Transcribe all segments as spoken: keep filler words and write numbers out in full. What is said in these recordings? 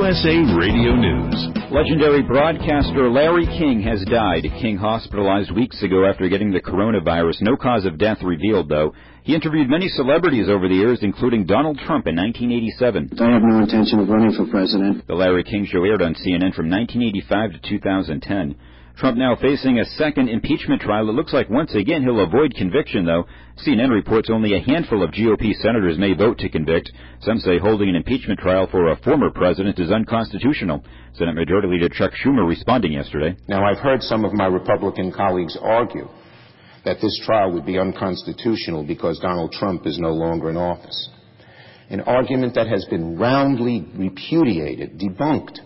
S A Radio News. Legendary broadcaster Larry King has died. King hospitalized weeks ago after getting the coronavirus. No cause of death revealed, though. He interviewed many celebrities over the years, including Donald Trump in nineteen eighty-seven. I have no intention of running for president. The Larry King Show aired on C N N from nineteen eighty-five to two thousand ten. Trump now facing a second impeachment trial. It looks like once again he'll avoid conviction, though. C N N reports only a handful of G O P senators may vote to convict. Some say holding an impeachment trial for a former president is unconstitutional. Senate Majority Leader Chuck Schumer responding yesterday. Now, I've heard some of my Republican colleagues argue that this trial would be unconstitutional because Donald Trump is no longer in office. An argument that has been roundly repudiated, debunked,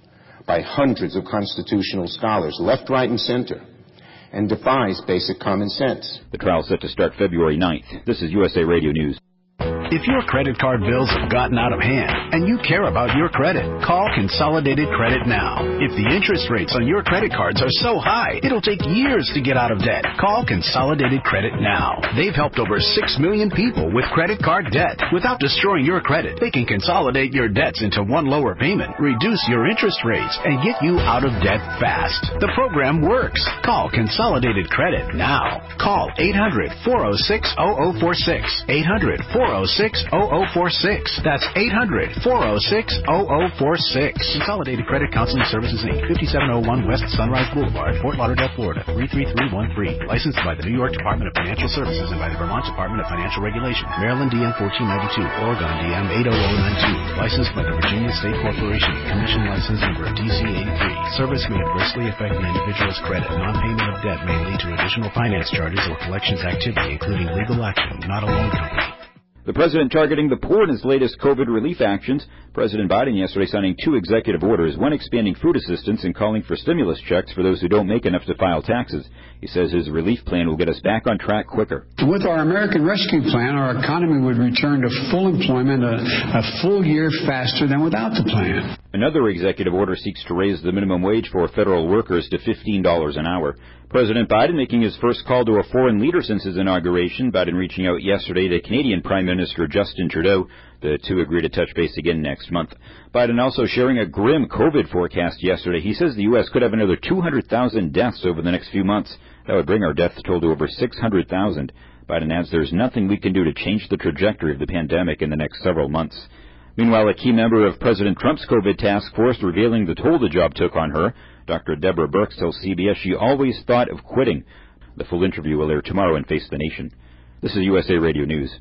by hundreds of constitutional scholars, left, right, and center, and defies basic common sense. The trial set to start February ninth. This is U S A Radio News. If your credit card bills have gotten out of hand and you care about your credit, call Consolidated Credit now. If the interest rates on your credit cards are so high, it'll take years to get out of debt. Call Consolidated Credit now. They've helped over six million people with credit card debt. Without destroying your credit, they can consolidate your debts into one lower payment, reduce your interest rates, and get you out of debt fast. The program works. Call Consolidated Credit now. Call eight hundred, four oh six, oh oh four six. eight hundred, four oh six, oh oh four six. That's eight hundred, four oh six, oh oh four six. Consolidated Credit Counseling Services, Incorporated, fifty-seven oh one West Sunrise Boulevard, Fort Lauderdale, Florida, three three three one three. Licensed by the New York Department of Financial Services and by the Vermont Department of Financial Regulation. Maryland D M fourteen ninety-two, Oregon D M eight oh oh nine two. Licensed by the Virginia State Corporation. Commission license number D C eighty-three. Service may adversely affect an individual's credit. Non-payment of debt may lead to additional finance charges or collections activity, including legal action, not a loan company. The president targeting the poor in his latest COVID relief actions. President Biden yesterday signing two executive orders, one expanding food assistance and calling for stimulus checks for those who don't make enough to file taxes. He says his relief plan will get us back on track quicker. With our American Rescue Plan, our economy would return to full employment a, a full year faster than without the plan. Another executive order seeks to raise the minimum wage for federal workers to fifteen dollars an hour. President Biden making his first call to a foreign leader since his inauguration. Biden reaching out yesterday to Canadian Prime Minister Justin Trudeau. The two agree to touch base again next month. Biden also sharing a grim COVID forecast yesterday. He says the U S could have another two hundred thousand deaths over the next few months. That would bring our death toll to over six hundred thousand. Biden adds there's nothing we can do to change the trajectory of the pandemic in the next several months. Meanwhile, a key member of President Trump's COVID task force revealing the toll the job took on her. Doctor Deborah Birx tells C B S she always thought of quitting. The full interview will air tomorrow in Face the Nation. This is U S A Radio News.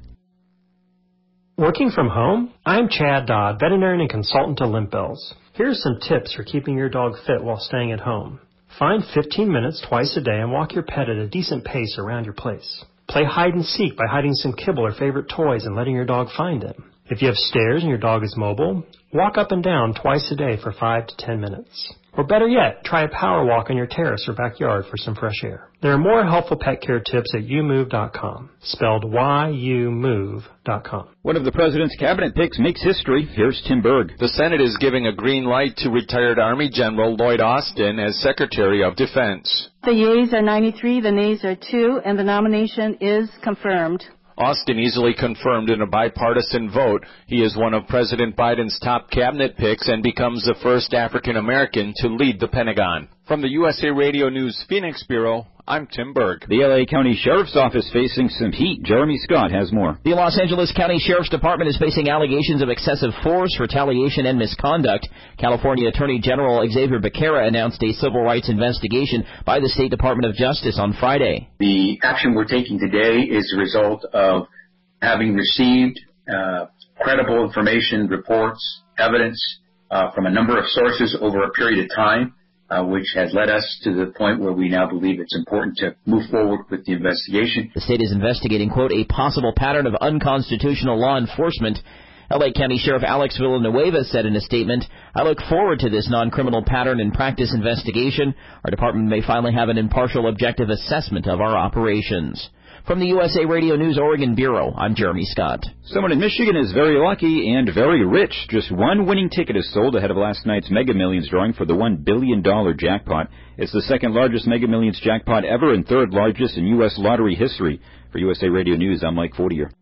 Working from home? I'm Chad Dodd, veterinarian and consultant to Limp Bells. Here are some tips for keeping your dog fit while staying at home. Find fifteen minutes twice a day and walk your pet at a decent pace around your place. Play hide and seek by hiding some kibble or favorite toys and letting your dog find them. If you have stairs and your dog is mobile, walk up and down twice a day for five to ten minutes. Or better yet, try a power walk on your terrace or backyard for some fresh air. There are more helpful pet care tips at you move dot com, spelled Y U move dot com. One of the president's cabinet picks makes history. Here's Tim Berg. The Senate is giving a green light to retired Army General Lloyd Austin as Secretary of Defense. The yeas are ninety-three, the nays are two, and the nomination is confirmed. Austin easily confirmed in a bipartisan vote. He is one of President Biden's top cabinet picks and becomes the first African American to lead the Pentagon. From the U S A Radio News Phoenix Bureau, I'm Tim Berg. The L A County Sheriff's Office facing some heat. Jeremy Scott has more. The Los Angeles County Sheriff's Department is facing allegations of excessive force, retaliation, and misconduct. California Attorney General Xavier Becerra announced a civil rights investigation by the State Department of Justice on Friday. The action we're taking today is a result of having received uh, credible information, reports, evidence uh, from a number of sources over a period of time. Uh, which has led us to the point where we now believe it's important to move forward with the investigation. The state is investigating, quote, a possible pattern of unconstitutional law enforcement. L A County Sheriff Alex Villanueva said in a statement, I look forward to this non-criminal pattern and practice investigation. Our department may finally have an impartial, objective assessment of our operations. From the U S A Radio News Oregon Bureau, I'm Jeremy Scott. Someone in Michigan is very lucky and very rich. Just one winning ticket is sold ahead of last night's Mega Millions drawing for the one billion dollars jackpot. It's the second largest Mega Millions jackpot ever and third largest in U S lottery history. For U S A Radio News, I'm Mike Fortier.